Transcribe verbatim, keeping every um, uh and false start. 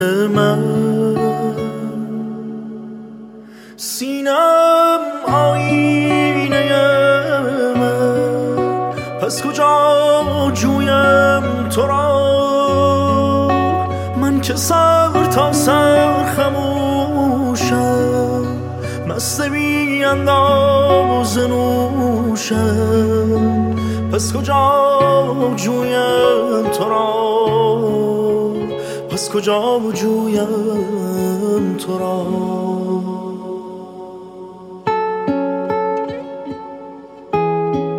من سینم آینه من، پس کجا جویم تو را؟ من که سر تا سر خموشم، مست بی انداز نوشم، پس کجا جویم تو را؟ پس کجا جویم تو را؟